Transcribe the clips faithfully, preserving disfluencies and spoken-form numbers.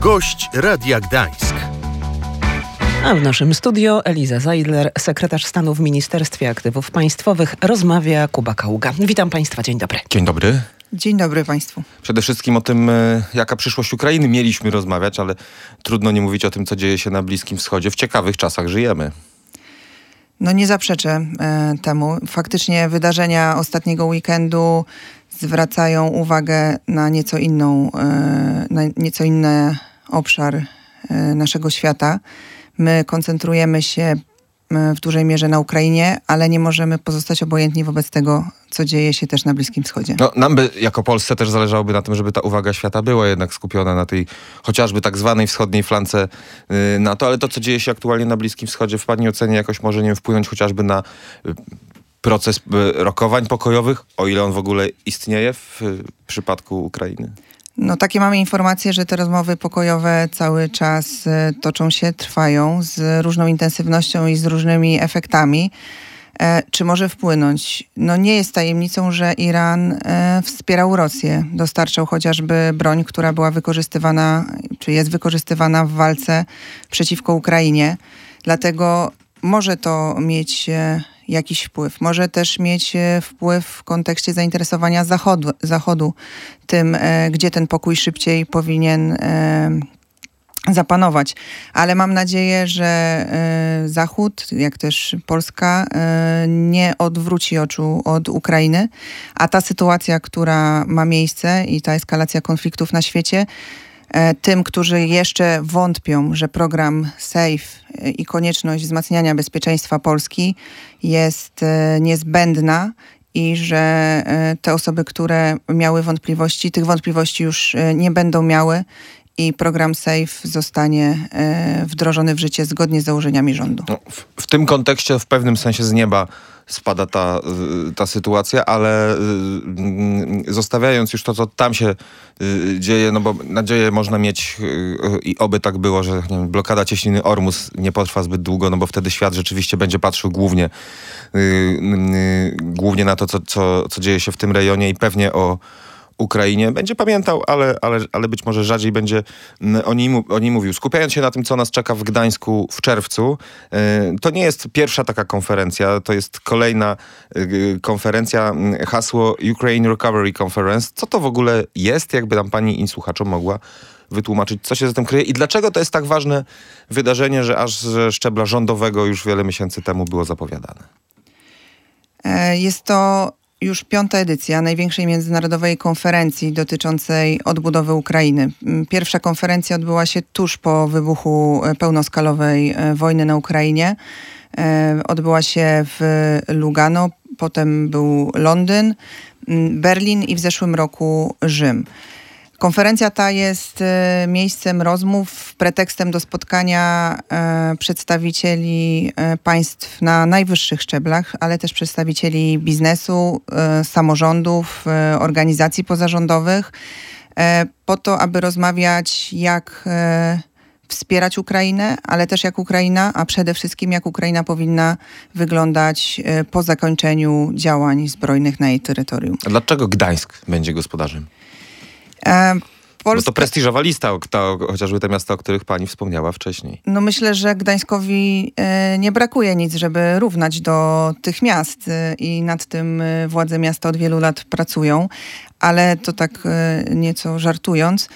Gość Radia Gdańsk. A w naszym studio Eliza Zeidler, sekretarz stanu w Ministerstwie Aktywów Państwowych. Rozmawia Kuba Kaługa. Witam Państwa, dzień dobry. Dzień dobry. Dzień dobry Państwu. Przede wszystkim o tym, jaka przyszłość Ukrainy mieliśmy rozmawiać, ale trudno nie mówić o tym, co dzieje się na Bliskim Wschodzie. W ciekawych czasach żyjemy. No nie zaprzeczę e, temu. Faktycznie wydarzenia ostatniego weekendu zwracają uwagę na nieco inną, e, na nieco inny obszar e, naszego świata. My koncentrujemy się w dużej mierze na Ukrainie, ale nie możemy pozostać obojętni wobec tego, co dzieje się też na Bliskim Wschodzie. No, nam by, jako Polsce, też zależałoby na tym, żeby ta uwaga świata była jednak skupiona na tej chociażby tak zwanej wschodniej flance yy, NATO, ale to, co dzieje się aktualnie na Bliskim Wschodzie, w Pani ocenie jakoś może nie wiem, wpłynąć chociażby na yy, proces yy, rokowań pokojowych, o ile on w ogóle istnieje w yy, przypadku Ukrainy? No takie mamy informacje, że te rozmowy pokojowe cały czas y, toczą się, trwają z różną intensywnością i z różnymi efektami. E, czy może wpłynąć? No nie jest tajemnicą, że Iran e, wspierał Rosję. Dostarczał chociażby broń, która była wykorzystywana, czy jest wykorzystywana w walce przeciwko Ukrainie. Dlatego może to mieć e, jakiś wpływ. Może też mieć e, wpływ w kontekście zainteresowania Zachodu, Zachodu tym, e, gdzie ten pokój szybciej powinien e, zapanować. Ale mam nadzieję, że e, Zachód, jak też Polska, e, nie odwróci oczu od Ukrainy, a ta sytuacja, która ma miejsce i ta eskalacja konfliktów na świecie, tym, którzy jeszcze wątpią, że program SAFE i konieczność wzmacniania bezpieczeństwa Polski jest niezbędna i że te osoby, które miały wątpliwości, tych wątpliwości już nie będą miały i program SAFE zostanie wdrożony w życie zgodnie z założeniami rządu. No, w, w tym kontekście w pewnym sensie z nieba spada ta, ta sytuacja, ale zostawiając już to, co tam się dzieje, no bo nadzieję można mieć i oby tak było, że nie wiem, blokada cieśniny Ormus nie potrwa zbyt długo, no bo wtedy świat rzeczywiście będzie patrzył głównie, głównie na to, co, co, co dzieje się w tym rejonie i pewnie o Ukrainie będzie pamiętał, ale, ale, ale być może rzadziej będzie o niej, o niej mówił. Skupiając się na tym, co nas czeka w Gdańsku w czerwcu, to nie jest pierwsza taka konferencja, to jest kolejna konferencja, hasło Ukraine Recovery Conference. Co to w ogóle jest, jakby nam pani i słuchaczom mogła wytłumaczyć, co się za tym kryje i dlaczego to jest tak ważne wydarzenie, że aż ze szczebla rządowego już wiele miesięcy temu było zapowiadane? Jest to już piąta edycja największej międzynarodowej konferencji dotyczącej odbudowy Ukrainy. Pierwsza konferencja odbyła się tuż po wybuchu pełnoskalowej wojny na Ukrainie. Odbyła się w Lugano, potem był Londyn, Berlin i w zeszłym roku Rzym. Konferencja ta jest e, miejscem rozmów, pretekstem do spotkania e, przedstawicieli e, państw na najwyższych szczeblach, ale też przedstawicieli biznesu, e, samorządów, e, organizacji pozarządowych, e, po to, aby rozmawiać, jak e, wspierać Ukrainę, ale też jak Ukraina, a przede wszystkim jak Ukraina powinna wyglądać e, po zakończeniu działań zbrojnych na jej terytorium. A dlaczego Gdańsk będzie gospodarzem? E, Polska... Bo to prestiżowa lista, o, to, chociażby te miasta, o których pani wspomniała wcześniej. No myślę, że Gdańskowi e, nie brakuje nic, żeby równać do tych miast e, i nad tym e, władze miasta od wielu lat pracują, ale to tak e, nieco żartując.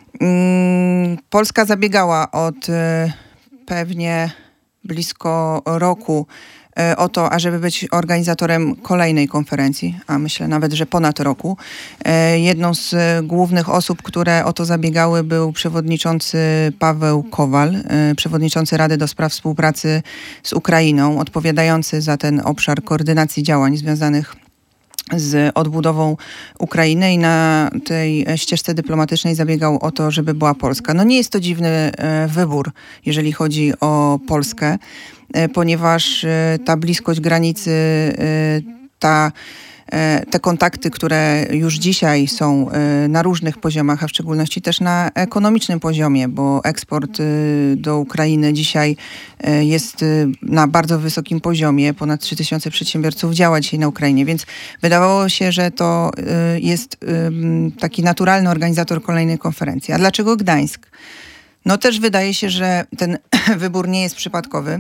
Mm, Polska zabiegała od e, pewnie blisko roku o to, ażeby być organizatorem kolejnej konferencji, a myślę nawet, że ponad roku. Jedną z głównych osób, które o to zabiegały, był przewodniczący Paweł Kowal, przewodniczący Rady do Spraw Współpracy z Ukrainą, odpowiadający za ten obszar koordynacji działań związanych z odbudową Ukrainy i na tej ścieżce dyplomatycznej zabiegał o to, żeby była Polska. No nie jest to dziwny e, wybór, jeżeli chodzi o Polskę, e, ponieważ e, ta bliskość granicy, e, ta te kontakty, które już dzisiaj są na różnych poziomach, a w szczególności też na ekonomicznym poziomie, bo eksport do Ukrainy dzisiaj jest na bardzo wysokim poziomie. Ponad trzy tysiące przedsiębiorców działa dzisiaj na Ukrainie, więc wydawało się, że to jest taki naturalny organizator kolejnej konferencji. A dlaczego Gdańsk? No też wydaje się, że ten wybór nie jest przypadkowy.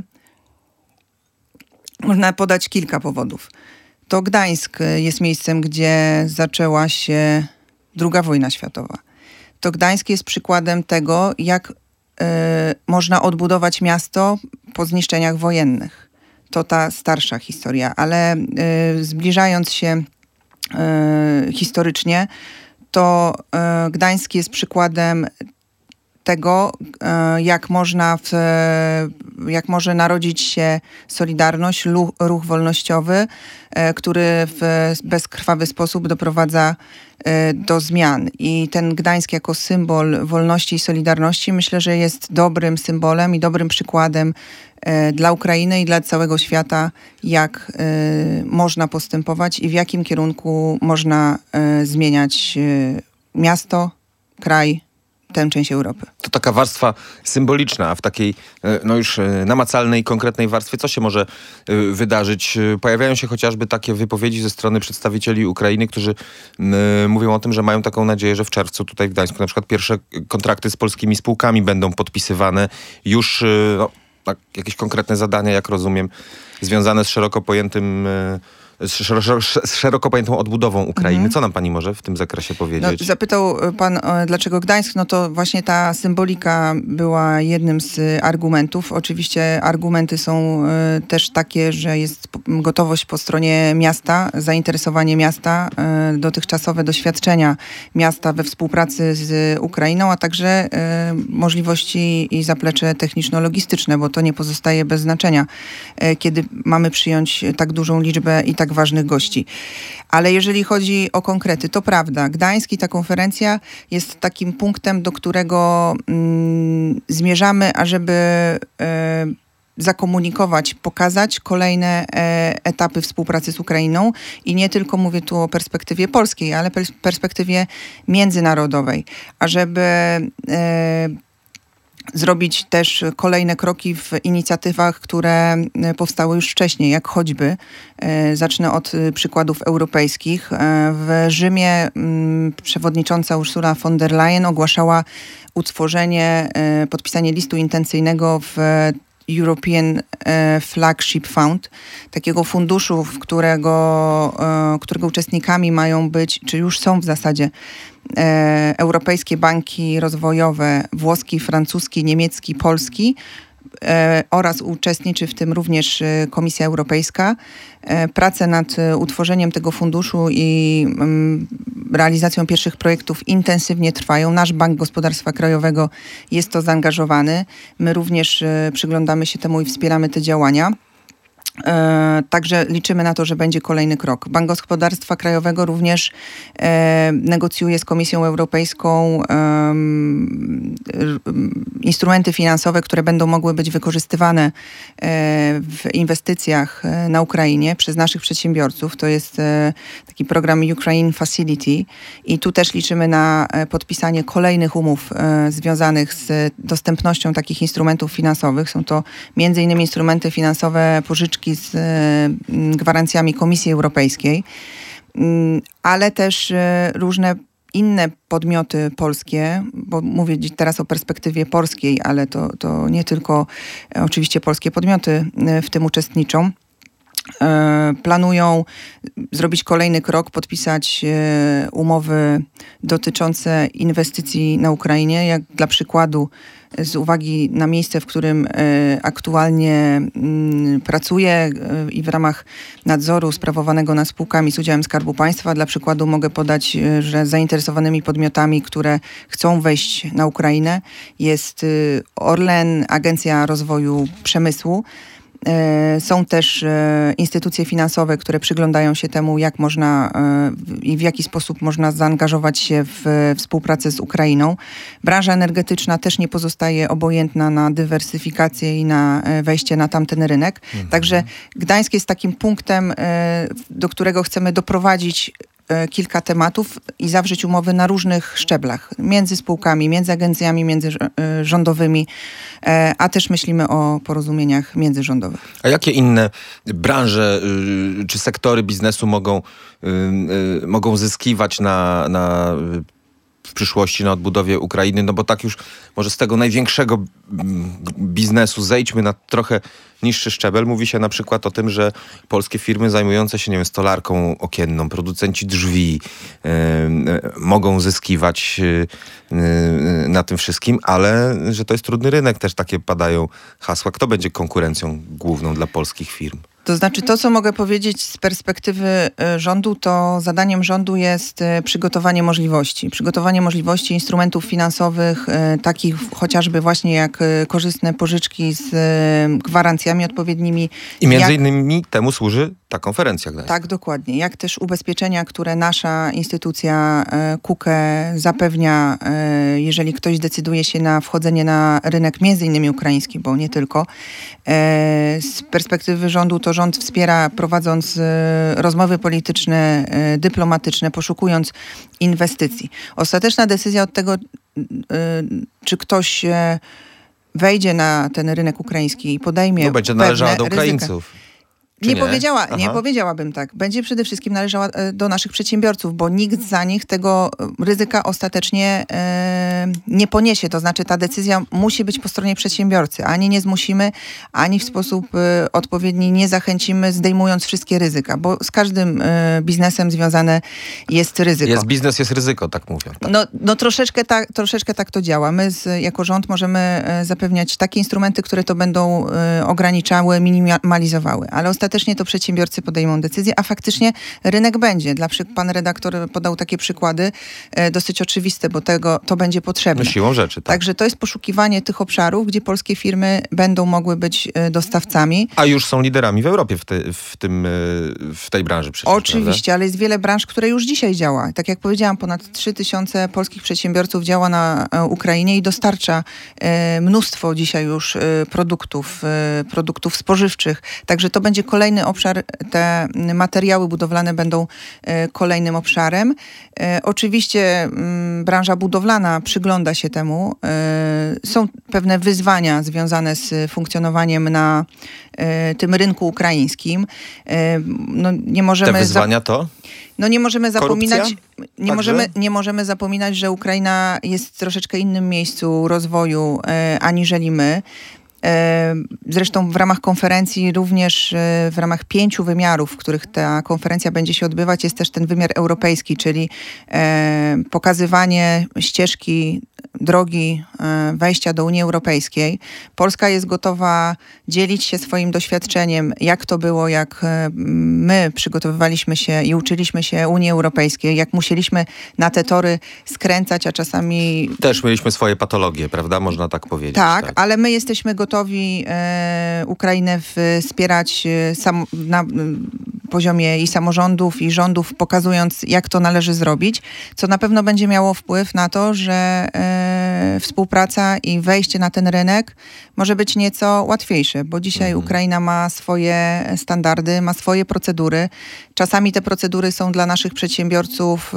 Można podać kilka powodów. To Gdańsk jest miejscem, gdzie zaczęła się druga wojna światowa. To Gdańsk jest przykładem tego, jak y, można odbudować miasto po zniszczeniach wojennych. To ta starsza historia, ale y, zbliżając się y, historycznie, to y, Gdańsk jest przykładem tego, jak można w, jak może narodzić się Solidarność, ruch wolnościowy, który w bezkrwawy sposób doprowadza do zmian. I ten Gdańsk jako symbol wolności i solidarności myślę, że jest dobrym symbolem i dobrym przykładem dla Ukrainy i dla całego świata, jak można postępować i w jakim kierunku można zmieniać miasto, kraj, tę część Europy. To taka warstwa symboliczna, a w takiej no już namacalnej, konkretnej warstwie co się może wydarzyć? Pojawiają się chociażby takie wypowiedzi ze strony przedstawicieli Ukrainy, którzy mówią o tym, że mają taką nadzieję, że w czerwcu tutaj w Gdańsku na przykład pierwsze kontrakty z polskimi spółkami będą podpisywane. Już no, tak, jakieś konkretne zadania, jak rozumiem, związane z szeroko pojętym Z, szeroko, z szeroko pojętą odbudową Ukrainy. Mhm. Co nam pani może w tym zakresie powiedzieć? No, zapytał pan, dlaczego Gdańsk? No to właśnie ta symbolika była jednym z argumentów. Oczywiście argumenty są y, też takie, że jest gotowość po stronie miasta, zainteresowanie miasta, y, dotychczasowe doświadczenia miasta we współpracy z Ukrainą, a także y, możliwości i zaplecze techniczno-logistyczne, bo to nie pozostaje bez znaczenia, y, kiedy mamy przyjąć tak dużą liczbę i tak ważnych gości. Ale jeżeli chodzi o konkrety, to prawda. Gdańsk i ta konferencja jest takim punktem, do którego mm, zmierzamy, ażeby e, zakomunikować, pokazać kolejne e, etapy współpracy z Ukrainą i nie tylko mówię tu o perspektywie polskiej, ale pers- perspektywie międzynarodowej, ażeby e, zrobić też kolejne kroki w inicjatywach, które powstały już wcześniej, jak choćby, e, zacznę od przykładów europejskich. E, w Rzymie m, przewodnicząca Ursula von der Leyen ogłaszała utworzenie, e, podpisanie listu intencyjnego w European Flagship Fund, takiego funduszu, w którego, którego uczestnikami mają być, czy już są w zasadzie e, europejskie banki rozwojowe, włoski, francuski, niemiecki, polski e, oraz uczestniczy w tym również Komisja Europejska. E, prace nad utworzeniem tego funduszu i mm, realizacją pierwszych projektów intensywnie trwają. Nasz Bank Gospodarstwa Krajowego jest to zaangażowany. My również e, przyglądamy się temu i wspieramy te działania. E, także liczymy na to, że będzie kolejny krok. Bank Gospodarstwa Krajowego również e, negocjuje z Komisją Europejską e, instrumenty finansowe, które będą mogły być wykorzystywane e, w inwestycjach na Ukrainie przez naszych przedsiębiorców. To jest e, taki program Ukraine Facility i tu też liczymy na podpisanie kolejnych umów e, związanych z dostępnością takich instrumentów finansowych. Są to między innymi instrumenty finansowe, pożyczki z gwarancjami Komisji Europejskiej, ale też różne inne podmioty polskie, bo mówię teraz o perspektywie polskiej, ale to, to nie tylko oczywiście polskie podmioty w tym uczestniczą. Planują zrobić kolejny krok, podpisać umowy dotyczące inwestycji na Ukrainie. Jak dla przykładu, z uwagi na miejsce, w którym aktualnie pracuję i w ramach nadzoru sprawowanego nad spółkami z udziałem Skarbu Państwa, dla przykładu mogę podać, że zainteresowanymi podmiotami, które chcą wejść na Ukrainę, jest Orlen, Agencja Rozwoju Przemysłu. Są też instytucje finansowe, które przyglądają się temu, jak można i w jaki sposób można zaangażować się w współpracę z Ukrainą. Branża energetyczna też nie pozostaje obojętna na dywersyfikację i na wejście na tamten rynek. Mhm. Także Gdańsk jest takim punktem, do którego chcemy doprowadzić kilka tematów i zawrzeć umowy na różnych szczeblach. Między spółkami, między agencjami międzyrządowymi, a też myślimy o porozumieniach międzyrządowych. A jakie inne branże czy sektory biznesu mogą, mogą zyskiwać na, na w przyszłości na odbudowie Ukrainy, no bo tak już może z tego największego biznesu zejdźmy na trochę niższy szczebel. Mówi się na przykład o tym, że polskie firmy zajmujące się, nie wiem, stolarką okienną, producenci drzwi yy, yy, mogą zyskiwać yy, yy, na tym wszystkim, ale że to jest trudny rynek, też takie padają hasła. Kto będzie konkurencją główną dla polskich firm? To znaczy to, co mogę powiedzieć z perspektywy rządu, to zadaniem rządu jest przygotowanie możliwości. Przygotowanie możliwości instrumentów finansowych, takich chociażby właśnie jak korzystne pożyczki z gwarancjami odpowiednimi. I między jak... innymi temu służy ta konferencja gdańska. Tak, dokładnie. Jak też ubezpieczenia, które nasza instytucja KUKE zapewnia, jeżeli ktoś decyduje się na wchodzenie na rynek między innymi ukraiński, bo nie tylko. Z perspektywy rządu to rząd wspiera, prowadząc rozmowy polityczne, dyplomatyczne, poszukując inwestycji. Ostateczna decyzja od tego, czy ktoś wejdzie na ten rynek ukraiński i podejmie no, będzie należała do ryzyka. Ukraińców. Nie, nie? powiedziała, nie powiedziałabym tak. Będzie przede wszystkim należała do naszych przedsiębiorców, bo nikt za nich tego ryzyka ostatecznie e, nie poniesie. To znaczy ta decyzja musi być po stronie przedsiębiorcy. Ani nie zmusimy, ani w sposób e, odpowiedni nie zachęcimy, zdejmując wszystkie ryzyka, bo z każdym e, biznesem związane jest ryzyko. Jest biznes, jest ryzyko, tak mówią. Tak. No, no troszeczkę, tak, troszeczkę tak to działa. My z, jako rząd możemy e, zapewniać takie instrumenty, które to będą e, ograniczały, minimalizowały, ale ostatecznie to przedsiębiorcy podejmą decyzję, a faktycznie rynek będzie. Dla przy... Pan redaktor podał takie przykłady e, dosyć oczywiste, bo tego to będzie potrzebne. No siłą rzeczy, tak. Także to jest poszukiwanie tych obszarów, gdzie polskie firmy będą mogły być e, dostawcami. A już są liderami w Europie w, te, w, tym, e, w tej branży przecież. Oczywiście, prawda? ale jest wiele branż, które już dzisiaj działa. Tak jak powiedziałam, ponad trzy tysiące polskich przedsiębiorców działa na e, Ukrainie i dostarcza e, mnóstwo dzisiaj już e, produktów, e, produktów spożywczych. Także to będzie kolejny obszar, te materiały budowlane będą e, kolejnym obszarem. E, oczywiście m, branża budowlana przygląda się temu. E, są pewne wyzwania związane z funkcjonowaniem na e, tym rynku ukraińskim. E, no, nie możemy Te wyzwania to? No nie możemy zapominać, Korupcja? nie możemy, nie możemy zapominać, że Ukraina jest w troszeczkę innym miejscu rozwoju e, aniżeli my. Zresztą w ramach konferencji, również w ramach pięciu wymiarów, w których ta konferencja będzie się odbywać, jest też ten wymiar europejski, czyli pokazywanie ścieżki, drogi wejścia do Unii Europejskiej. Polska jest gotowa dzielić się swoim doświadczeniem, jak to było, jak my przygotowywaliśmy się i uczyliśmy się Unii Europejskiej, jak musieliśmy na te tory skręcać, a czasami... Też mieliśmy swoje patologie, prawda? Można tak powiedzieć. Tak, tak. ale my jesteśmy gotowi e, Ukrainę wspierać e, sam, na e, poziomie i samorządów, i rządów, pokazując, jak to należy zrobić, co na pewno będzie miało wpływ na to, że e, współpraca i wejście na ten rynek może być nieco łatwiejsze, bo dzisiaj mhm. Ukraina ma swoje standardy, ma swoje procedury. Czasami te procedury są dla naszych przedsiębiorców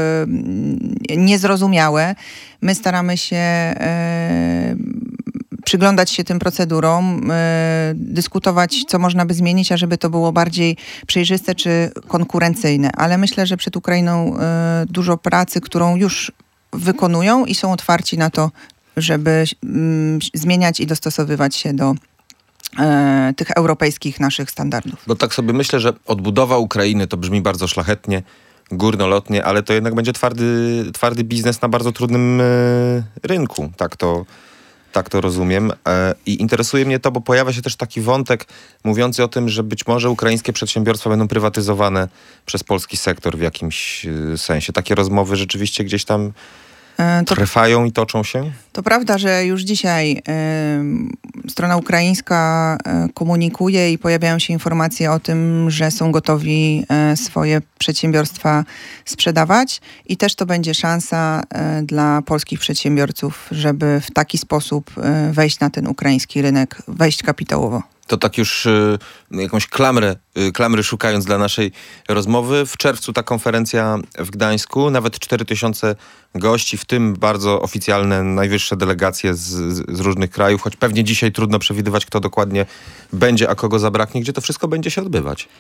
e, niezrozumiałe. My staramy się e, przyglądać się tym procedurom, e, dyskutować, co można by zmienić, ażeby to było bardziej przejrzyste czy konkurencyjne. Ale myślę, że przed Ukrainą e, dużo pracy, którą już wykonują i są otwarci na to, żeby mm, zmieniać i dostosowywać się do e, tych europejskich naszych standardów. Bo tak sobie myślę, że odbudowa Ukrainy to brzmi bardzo szlachetnie, górnolotnie, ale to jednak będzie twardy, twardy biznes na bardzo trudnym e, rynku. Tak to Tak to rozumiem. I interesuje mnie to, bo pojawia się też taki wątek mówiący o tym, że być może ukraińskie przedsiębiorstwa będą prywatyzowane przez polski sektor w jakimś sensie. Takie rozmowy rzeczywiście gdzieś tam to, trwają i toczą się? To prawda, że już dzisiaj y, strona ukraińska y, komunikuje i pojawiają się informacje o tym, że są gotowi y, swoje przedsiębiorstwa sprzedawać i też to będzie szansa y, dla polskich przedsiębiorców, żeby w taki sposób y, wejść na ten ukraiński rynek, wejść kapitałowo. To tak już y, jakąś klamrę, y, klamry szukając dla naszej rozmowy. W czerwcu ta konferencja w Gdańsku, nawet cztery tysiące gości, w tym bardzo oficjalne, najwyższe delegacje z, z różnych krajów, choć pewnie dzisiaj trudno przewidywać, kto dokładnie będzie, a kogo zabraknie, gdzie to wszystko będzie się odbywać.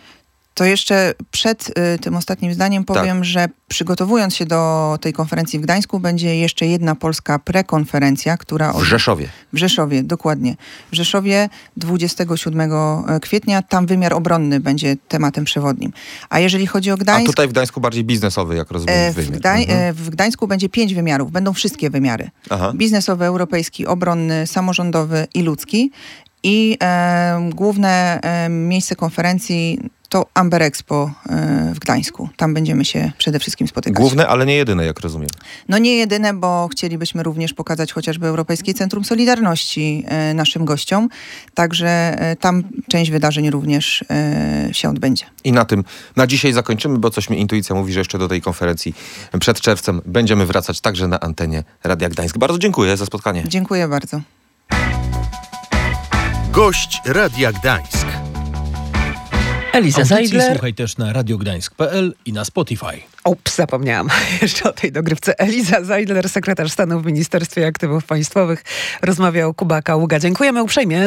To jeszcze przed y, tym ostatnim zdaniem powiem, Tak. że przygotowując się do tej konferencji w Gdańsku, będzie jeszcze jedna polska prekonferencja, która... W Rzeszowie. W Rzeszowie, dokładnie. W Rzeszowie dwudziestego siódmego kwietnia, tam wymiar obronny będzie tematem przewodnim. A jeżeli chodzi o A Gdańsk... tutaj w Gdańsku bardziej biznesowy, jak rozumiem. e, w, wymiar. Gdań, Mhm. e, w Gdańsku będzie pięć wymiarów, będą wszystkie wymiary. Aha. Biznesowy, europejski, obronny, samorządowy i ludzki. I e, główne e, miejsce konferencji to Amber Expo e, w Gdańsku. Tam będziemy się przede wszystkim spotykać. Główne, ale nie jedyne, jak rozumiem. No nie jedyne, bo chcielibyśmy również pokazać chociażby Europejskie Centrum Solidarności e, naszym gościom. Także e, tam część wydarzeń również e, się odbędzie. I na tym na dzisiaj zakończymy, bo coś mi intuicja mówi, że jeszcze do tej konferencji przed czerwcem będziemy wracać także na antenie Radia Gdańsk. Bardzo dziękuję za spotkanie. Dziękuję bardzo. Gość Radia Gdańsk. Eliza Audycji Seidler. słuchaj też na radiogdańsk kropka p l i na Spotify. Ups, zapomniałam jeszcze o tej dogrywce. Eliza Seidler, sekretarz stanu w Ministerstwie Aktywów Państwowych. Rozmawiał Kuba Kaługa. Dziękujemy uprzejmie.